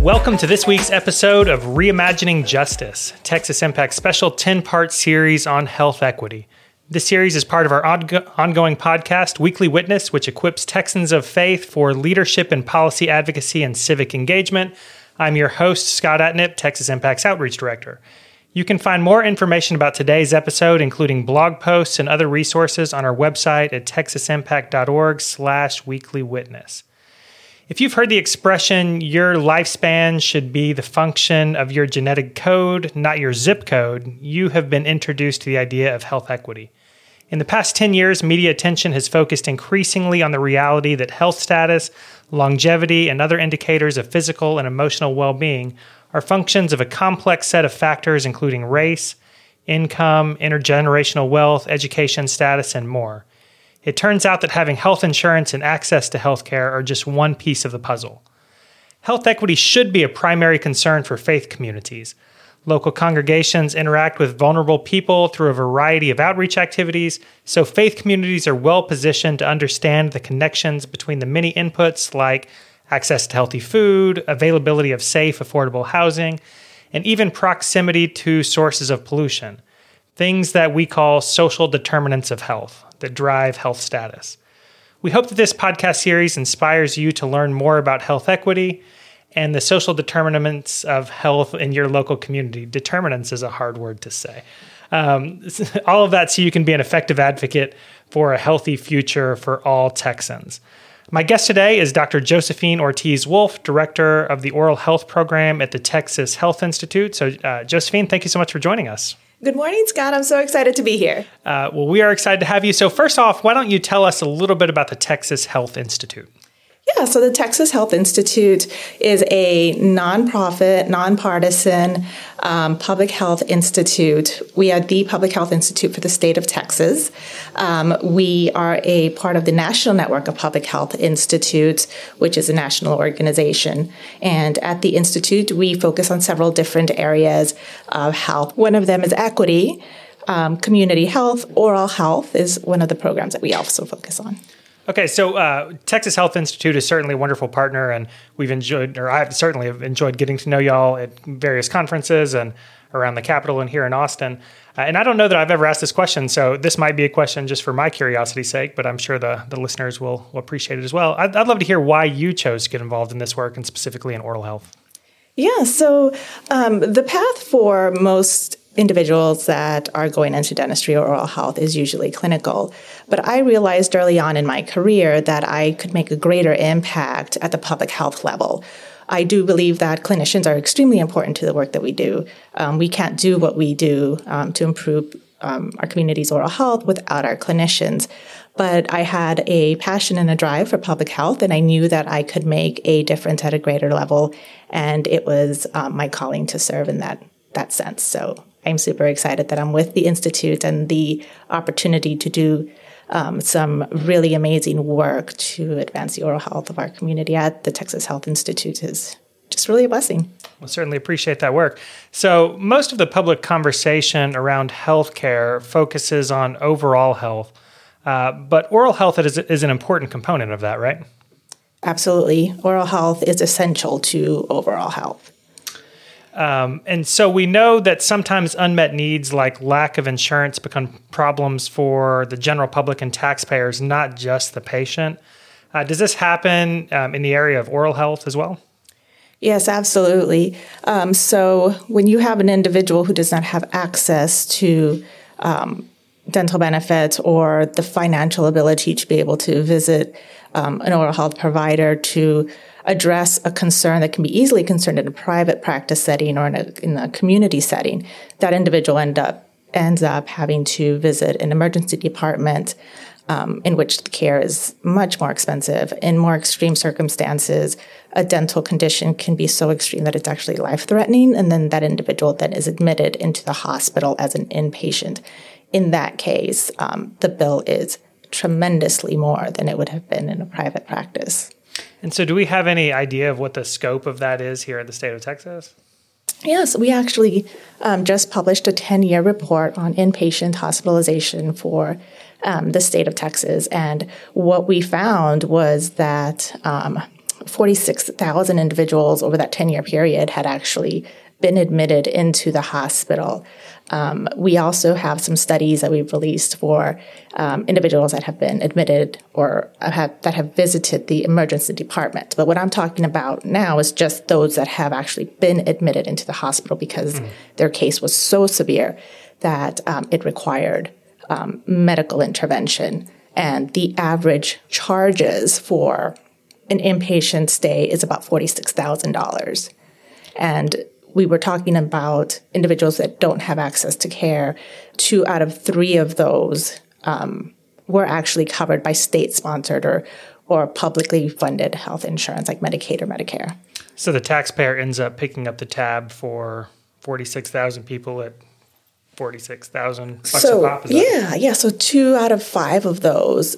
Welcome to this week's episode of Reimagining Justice, Texas Impact's special 10-part series on health equity. This series is part of our ongoing podcast, Weekly Witness, which equips Texans of faith for leadership in policy advocacy and civic engagement. I'm your host, Scott Atnip, Texas Impact's Outreach Director. You can find more information about today's episode, including blog posts and other resources, on our website at texasimpact.org/weeklywitness. If you've heard the expression, your lifespan should be the function of your genetic code, not your zip code, you have been introduced to the idea of health equity. In the past 10 years, media attention has focused increasingly on the reality that health status, longevity, and other indicators of physical and emotional well-being are functions of a complex set of factors including race, income, intergenerational wealth, education status, and more. It turns out that having health insurance and access to health care are just one piece of the puzzle. Health equity should be a primary concern for faith communities. Local congregations interact with vulnerable people through a variety of outreach activities, so faith communities are well positioned to understand the connections between the many inputs like access to healthy food, availability of safe, affordable housing, and even proximity to sources of pollution, things that we call social determinants of health that drive health status. We hope that this podcast series inspires you to learn more about health equity and the social determinants of health in your local community. Determinants is a hard word to say. All of that so you can be an effective advocate for a healthy future for all Texans. My guest today is Dr. Josephine Ortiz-Wolf, Director of the Oral Health Program at the Texas Health Institute. So, Josephine, thank you so much for joining us. Good morning, Scott. I'm so excited to be here. Well, we are excited to have you. So first off, why don't you tell us a little bit about the Texas Health Institute? Yeah, so the Texas Health Institute is a nonprofit, nonpartisan public health institute. We are the public health institute for the state of Texas. We are a part of the National Network of Public Health Institutes, which is a national organization. And at the institute, we focus on several different areas of health. One of them is equity, community health, oral health is one of the programs that we also focus on. Okay, so Texas Health Institute is certainly a wonderful partner, and I've certainly enjoyed getting to know y'all at various conferences and around the Capitol and here in Austin. And I don't know that I've ever asked this question, so this might be a question just for my curiosity's sake, but I'm sure the listeners will appreciate it as well. I'd love to hear why you chose to get involved in this work, and specifically in oral health. Yeah, so the path for most individuals that are going into dentistry or oral health is usually clinical. But I realized early on in my career that I could make a greater impact at the public health level. I do believe that clinicians are extremely important to the work that we do. We can't do what we do to improve our community's oral health without our clinicians. But I had a passion and a drive for public health, and I knew that I could make a difference at a greater level. And it was my calling to serve in that sense. So I'm super excited that I'm with the Institute, and the opportunity to do some really amazing work to advance the oral health of our community at the Texas Health Institute is just really a blessing. We'll certainly appreciate that work. So most of the public conversation around healthcare focuses on overall health, but oral health is an important component of that, right? Absolutely. Oral health is essential to overall health. And so we know that sometimes unmet needs like lack of insurance become problems for the general public and taxpayers, not just the patient. Does this happen in the area of oral health as well? Yes, absolutely. So when you have an individual who does not have access to dental benefits or the financial ability to be able to visit an oral health provider to address a concern that can be easily concerned in a private practice setting or in a community setting, that individual ends up having to visit an emergency department in which the care is much more expensive. In more extreme circumstances, a dental condition can be so extreme that it's actually life-threatening, and then that individual then is admitted into the hospital as an inpatient. In that case, the bill is tremendously more than it would have been in a private practice. And so do we have any idea of what the scope of that is here in the state of Texas? Yes, we actually just published a 10-year report on inpatient hospitalization for the state of Texas. And what we found was that 46,000 individuals over that 10-year period had actually been admitted into the hospital. We also have some studies that we've released for individuals that have been admitted or that have visited the emergency department. But what I'm talking about now is just those that have actually been admitted into the hospital because their case was so severe that it required medical intervention. And the average charges for an inpatient stay is about $46,000. And we were talking about individuals that don't have access to care. 2 out of 3 of those were actually covered by state-sponsored or publicly funded health insurance like Medicaid or Medicare. So the taxpayer ends up picking up the tab for 46,000 people at $46,000 a pop? Yeah. So 2 out of 5 of those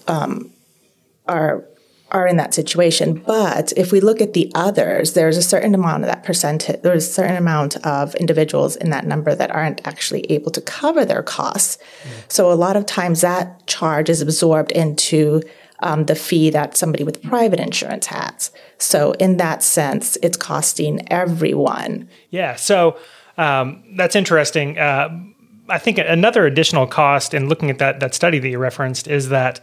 are in that situation. But if we look at the others, there's a certain amount of that percentage, there's a certain amount of individuals in that number that aren't actually able to cover their costs. So a lot of times that charge is absorbed into the fee that somebody with private insurance has. So in that sense, it's costing everyone. Yeah. So that's interesting. I think another additional cost in looking at that study that you referenced is that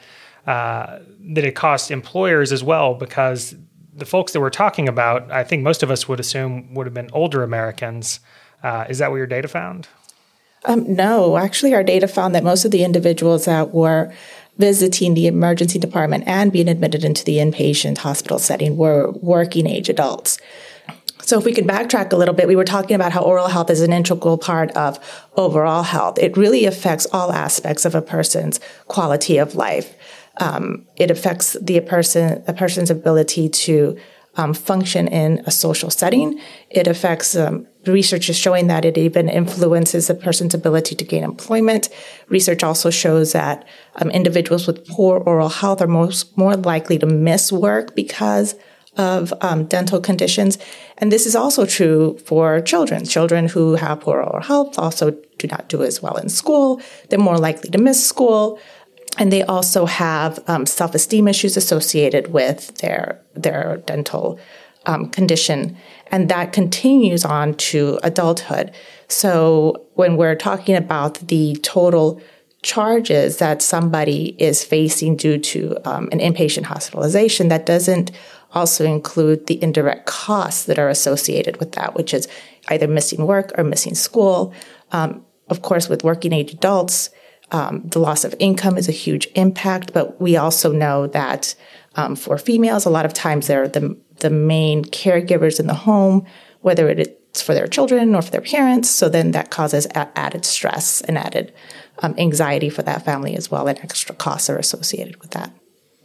it costs employers as well, because the folks that we're talking about, I think most of us would assume would have been older Americans. Is that what your data found? No, actually our data found that most of the individuals that were visiting the emergency department and being admitted into the inpatient hospital setting were working age adults. So if we could backtrack a little bit, we were talking about how oral health is an integral part of overall health. It really affects all aspects of a person's quality of life. It affects a person's ability to function in a social setting. It affects research is showing that it even influences a person's ability to gain employment. Research also shows that individuals with poor oral health are more likely to miss work because of dental conditions. And this is also true for children. Children who have poor oral health also do not do as well in school. They're more likely to miss school. And they also have self-esteem issues associated with their dental condition. And that continues on to adulthood. So when we're talking about the total charges that somebody is facing due to an inpatient hospitalization, that doesn't also include the indirect costs that are associated with that, which is either missing work or missing school. Of course, with working age adults, the loss of income is a huge impact, but we also know that for females, a lot of times they're the main caregivers in the home, whether it's for their children or for their parents. So then that causes added stress and added anxiety for that family as well, and extra costs are associated with that.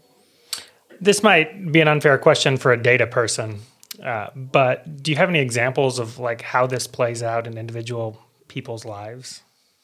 This might be an unfair question for a data person, but do you have any examples of like how this plays out in individual people's lives?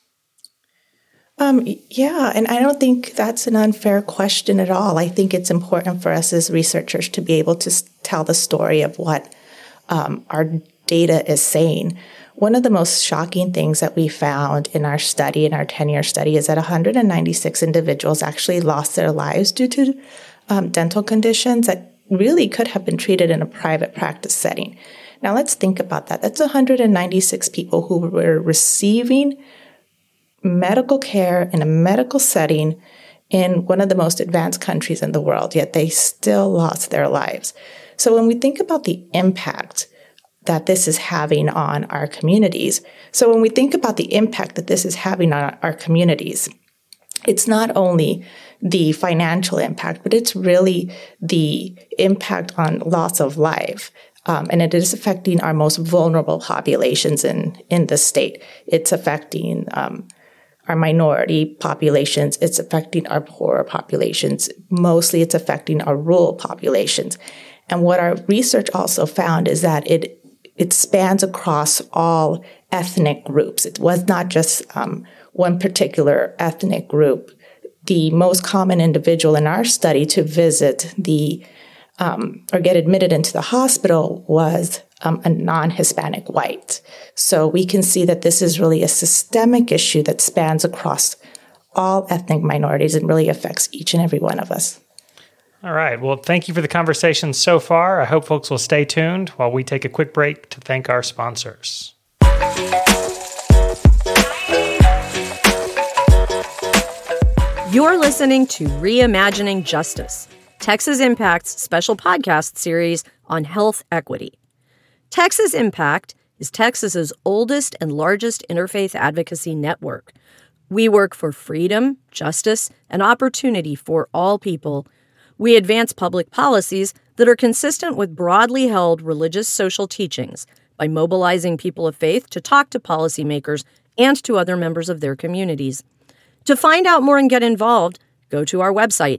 Yeah, and I don't think that's an unfair question at all. I think it's important for us as researchers to be able to tell the story of what our data is saying. One of the most shocking things that we found in our study, in our 10-year study, is that 196 individuals actually lost their lives due to dental conditions that really could have been treated in a private practice setting. Now, let's think about that. That's 196 people who were receiving medical care in a medical setting in one of the most advanced countries in the world, yet they still lost their lives. So when we think about the impact that this is having on our communities, it's not only the financial impact, but it's really the impact on loss of life. And it is affecting our most vulnerable populations in the state. It's affecting our minority populations. It's affecting our poorer populations. Mostly it's affecting our rural populations. And what our research also found is that it spans across all ethnic groups. It was not just one particular ethnic group. The most common individual in our study to visit or get admitted into the hospital was a non-Hispanic white. So we can see that this is really a systemic issue that spans across all ethnic minorities and really affects each and every one of us. All right. Well, thank you for the conversation so far. I hope folks will stay tuned while we take a quick break to thank our sponsors. You're listening to Reimagining Justice, Texas Impact's special podcast series on health equity. Texas Impact is Texas's oldest and largest interfaith advocacy network. We work for freedom, justice, and opportunity for all people. We advance public policies that are consistent with broadly held religious social teachings by mobilizing people of faith to talk to policymakers and to other members of their communities. To find out more and get involved, go to our website,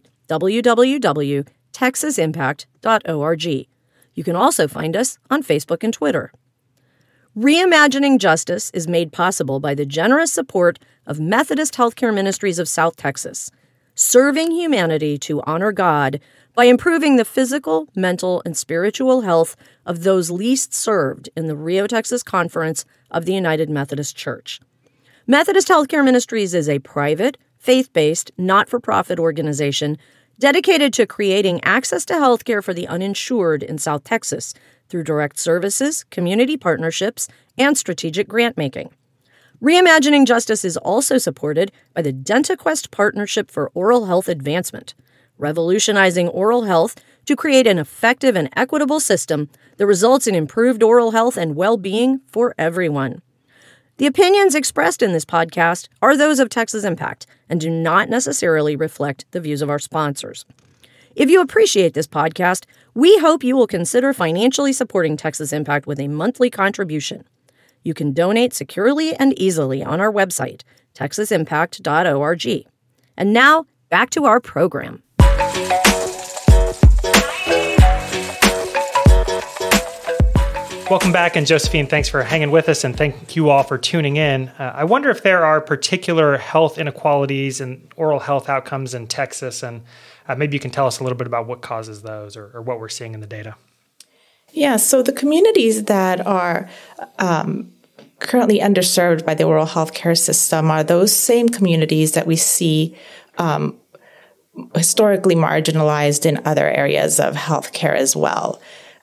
www.texasimpact.org. You can also find us on Facebook and Twitter. Reimagining Justice is made possible by the generous support of Methodist Healthcare Ministries of South Texas, serving humanity to honor God by improving the physical, mental, and spiritual health of those least served in the Rio, Texas Conference of the United Methodist Church. Methodist Healthcare Ministries is a private, faith-based, not-for-profit organization dedicated to creating access to healthcare for the uninsured in South Texas through direct services, community partnerships, and strategic grant-making. Reimagining Justice is also supported by the DentaQuest Partnership for Oral Health Advancement, revolutionizing oral health to create an effective and equitable system that results in improved oral health and well-being for everyone. The opinions expressed in this podcast are those of Texas Impact and do not necessarily reflect the views of our sponsors. If you appreciate this podcast, we hope you will consider financially supporting Texas Impact with a monthly contribution. You can donate securely and easily on our website, texasimpact.org. And now, back to our program. Welcome back, and Josephine, thanks for hanging with us, and thank you all for tuning in. I wonder if there are particular health inequalities and oral health outcomes in Texas, and maybe you can tell us a little bit about what causes those or what we're seeing in the data. Yeah, so the communities that are currently underserved by the oral health care system are those same communities that we see historically marginalized in other areas of healthcare as well.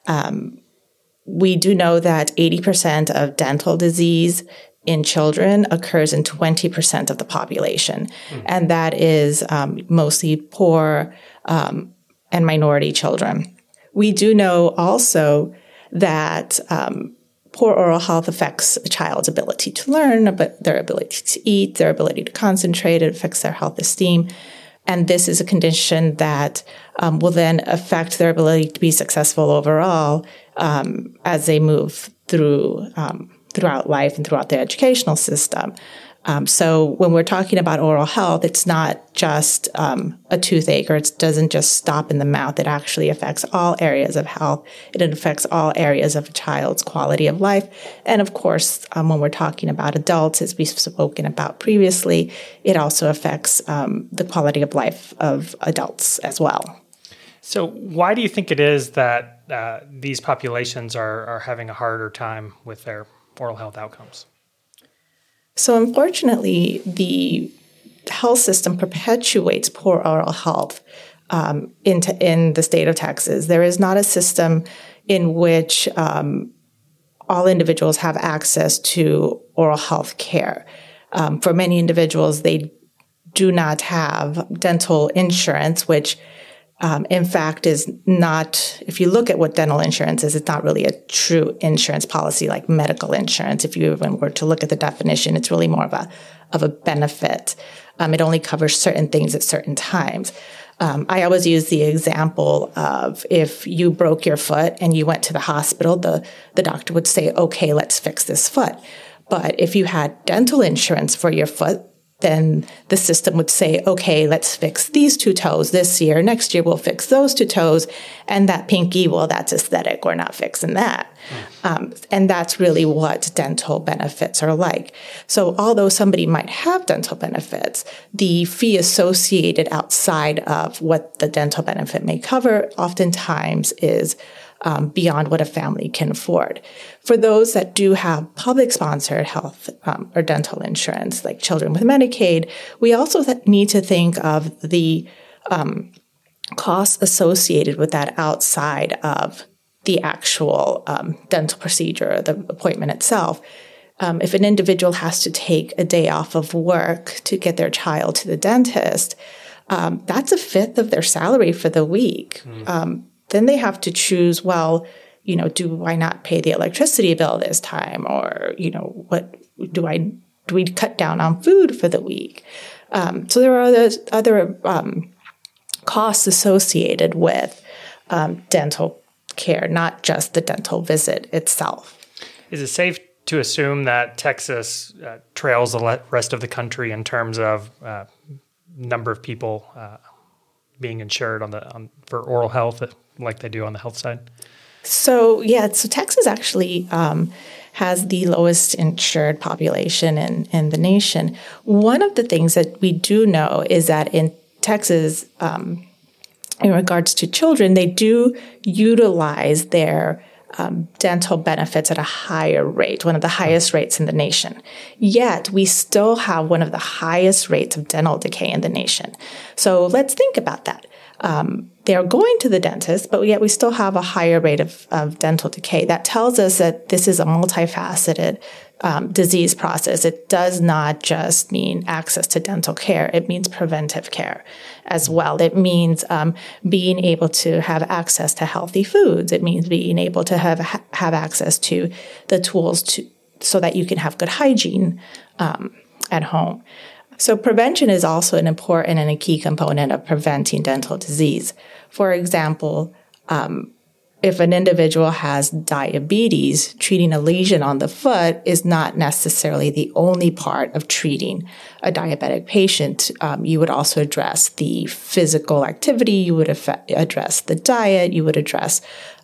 We do know that 80% of dental disease in children occurs in 20% of the population, and that is mostly poor and minority children. We do know also that poor oral health affects a child's ability to learn, but their ability to eat, their ability to concentrate. It affects their health-esteem. And this is a condition that will then affect their ability to be successful overall as they move throughout life and throughout their educational system. So when we're talking about oral health, it's not just a toothache, or it doesn't just stop in the mouth. It actually affects all areas of health. It affects all areas of a child's quality of life. And of course, when we're talking about adults, as we've spoken about previously, it also affects the quality of life of adults as well. So why do you think it is that these populations are having a harder time with their oral health outcomes? So unfortunately, the health system perpetuates poor oral health in the state of Texas. There is not a system in which all individuals have access to oral health care. For many individuals, they do not have dental insurance, which in fact is not, if you look at what dental insurance is, it's not really a true insurance policy like medical insurance. If you even were to look at the definition, it's really more of a benefit. It only covers certain things at certain times. I always use the example of if you broke your foot and you went to the hospital, the doctor would say, okay, let's fix this foot. But if you had dental insurance for your foot, then the system would say, okay, let's fix these two toes this year. Next year, we'll fix those two toes. And that pinky, well, that's aesthetic. We're not fixing that. And that's really what dental benefits are like. So although somebody might have dental benefits, the fee associated outside of what the dental benefit may cover oftentimes is beyond what a family can afford. For those that do have public-sponsored health or dental insurance, like children with Medicaid, we also need to think of the costs associated with that outside of the actual dental procedure, the appointment itself. If an individual has to take a day off of work to get their child to the dentist, that's a fifth of their salary for the week. Then they have to choose, well, do I not pay the electricity bill this time? Or, what do we cut down on food for the week? So there are other costs associated with dental care, not just the dental visit itself. Is it safe to assume that Texas trails the rest of the country in terms of number of people being insured for oral health, like they do on the health side? So Texas actually has the lowest insured population in the nation. One of the things that we do know is that in Texas, in regards to children, they do utilize their dental benefits at a higher rate, one of the highest rates in the nation. Yet, we still have one of the highest rates of dental decay in the nation. So let's think about that. They're going to the dentist, but yet we still have a higher rate of dental decay. That tells us that this is a multifaceted disease process. It does not just mean access to dental care. It means preventive care as well. It means being able to have access to healthy foods. It means being able to have access to the tools so that you can have good hygiene at home. So prevention is also an important and a key component of preventing dental disease. For example, if an individual has diabetes, treating a lesion on the foot is not necessarily the only part of treating a diabetic patient. You would also address the physical activity, you would address the diet, you would address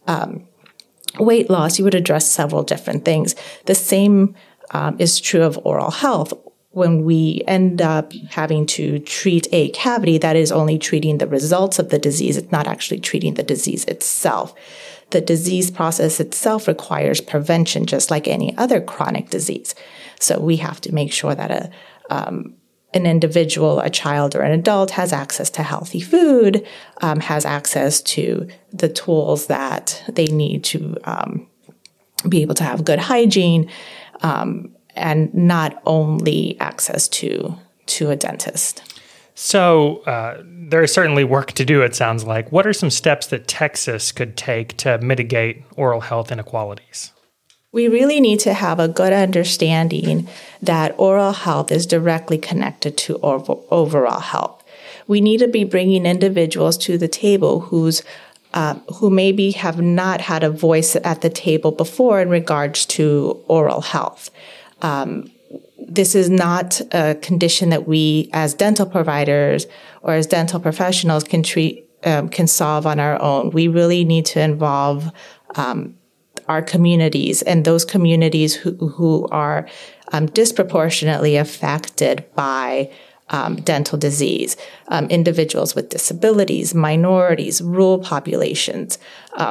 weight loss, you would address several different things. The same is true of oral health. When we end up having to treat a cavity, that is only treating the results of the disease. It's not actually treating the disease itself. The disease process itself requires prevention, just like any other chronic disease. So we have to make sure that an individual, a child or an adult, has access to healthy food, has access to the tools that they need to be able to have good hygiene, and not only access to a dentist. So there is certainly work to do, it sounds like. What are some steps that Texas could take to mitigate oral health inequalities? We really need to have a good understanding that oral health is directly connected to overall health. We need to be bringing individuals to the table who maybe have not had a voice at the table before in regards to oral health. This is not a condition that we as dental providers or as dental professionals can solve on our own. We really need to involve our communities and those communities who are disproportionately affected by dental disease, individuals with disabilities, minorities, rural populations,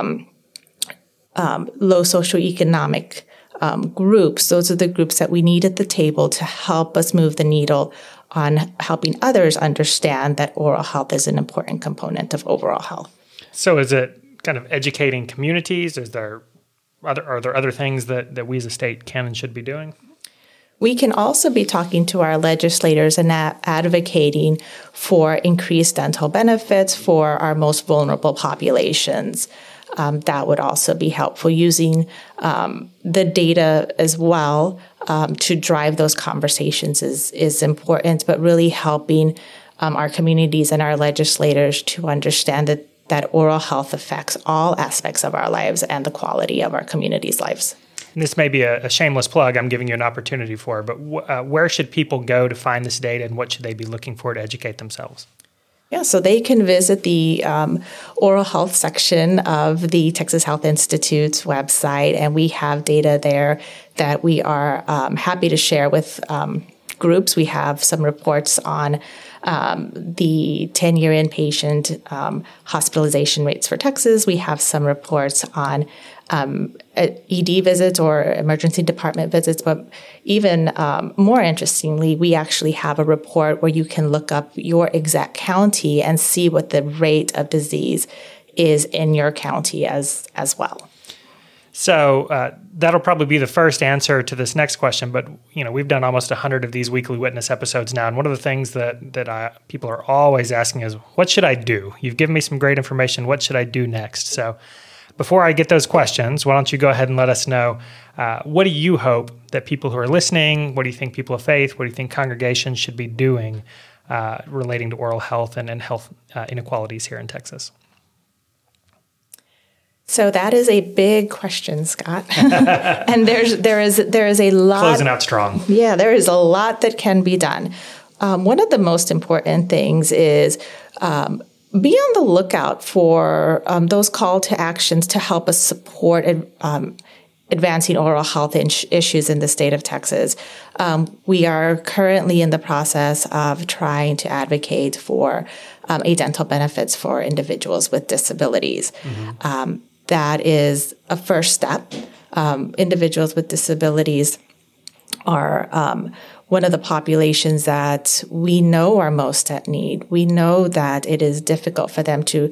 low socioeconomic groups. Those are the groups that we need at the table to help us move the needle on helping others understand that oral health is an important component of overall health. So is it kind of educating communities? Are there other things that we as a state can and should be doing? We can also be talking to our legislators and advocating for increased dental benefits for our most vulnerable populations. That would also be helpful, using the data as well to drive those conversations is important, but really helping our communities and our legislators to understand that oral health affects all aspects of our lives and the quality of our communities' lives. And this may be a shameless plug I'm giving you an opportunity for, but where should people go to find this data, and what should they be looking for to educate themselves? Yeah, so they can visit the oral health section of the Texas Health Institute's website, and we have data there that we are happy to share with groups. We have some reports on the 10-year inpatient hospitalization rates for Texas. We have some reports on ED visits or emergency department visits. But even more interestingly, we actually have a report where you can look up your exact county and see what the rate of disease is in your county as well. So that'll probably be the first answer to this next question. But we've done almost 100 of these Weekly Witness episodes now, and one of the things that people are always asking is, "What should I do? You've given me some great information. What should I do next?" So before I get those questions, why don't you go ahead and let us know, what do you hope that people who are listening, what do you think people of faith, what do you think congregations should be doing relating to oral health and health inequalities here in Texas? So that is a big question, Scott. And there is a lot. Closing out strong. Yeah, there is a lot that can be done. One of the most important things is be on the lookout for those call to actions to help us support advancing oral health issues in the state of Texas. We are currently in the process of trying to advocate for a dental benefits for individuals with disabilities. Mm-hmm. That is a first step. Individuals with disabilities are one of the populations that we know are most at need. We know that it is difficult for them to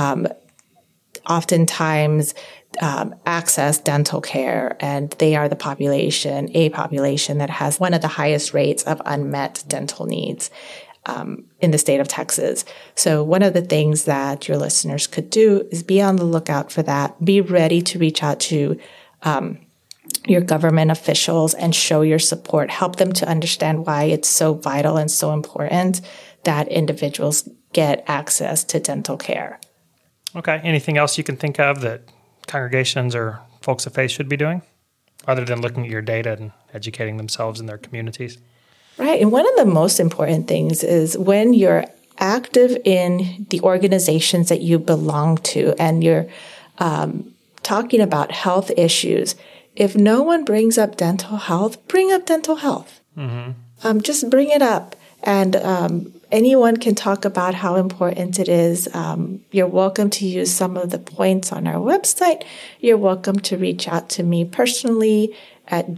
oftentimes access dental care, and they are a population that has one of the highest rates of unmet dental needs in the state of Texas. So one of the things that your listeners could do is be on the lookout for that. Be ready to reach out to your government officials and show your support. Help them to understand why it's so vital and so important that individuals get access to dental care. Okay. Anything else you can think of that congregations or folks of faith should be doing other than looking at your data and educating themselves in their communities? Right. And one of the most important things is when you're active in the organizations that you belong to and you're talking about health issues, if no one brings up dental health, bring up dental health. Mm-hmm. Just bring it up. And anyone can talk about how important it is. You're welcome to use some of the points on our website. You're welcome to reach out to me personally at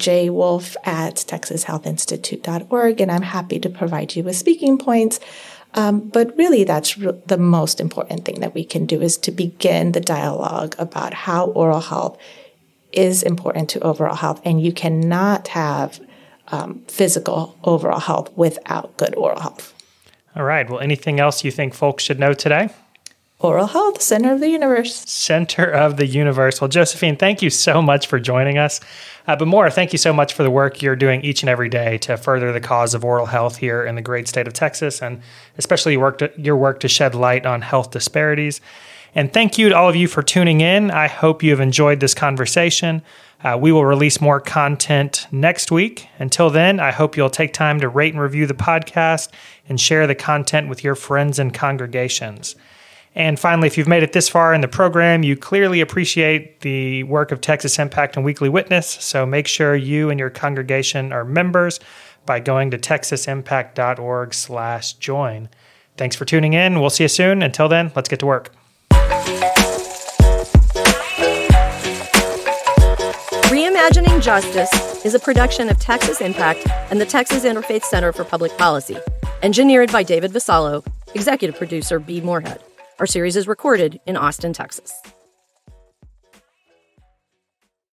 jwolf@texashealthinstitute.org, and I'm happy to provide you with speaking points. But really, that's the most important thing that we can do is to begin the dialogue about how oral health is important to overall health, and you cannot have physical overall health without good oral health. All right. Well, anything else you think folks should know today? Oral health, center of the universe. Center of the universe. Well, Josephine, thank you so much for joining us. But more, thank you so much for the work you're doing each and every day to further the cause of oral health here in the great state of Texas, and especially your work to shed light on health disparities. And thank you to all of you for tuning in. I hope you have enjoyed this conversation. We will release more content next week. Until then, I hope you'll take time to rate and review the podcast and share the content with your friends and congregations. And finally, if you've made it this far in the program, you clearly appreciate the work of Texas Impact and Weekly Witness. So make sure you and your congregation are members by going to texasimpact.org/join. Thanks for tuning in. We'll see you soon. Until then, let's get to work. Reimagining Justice is a production of Texas Impact and the Texas Interfaith Center for Public Policy. Engineered by David Vassallo, executive producer B. Moorhead. Our series is recorded in Austin, Texas.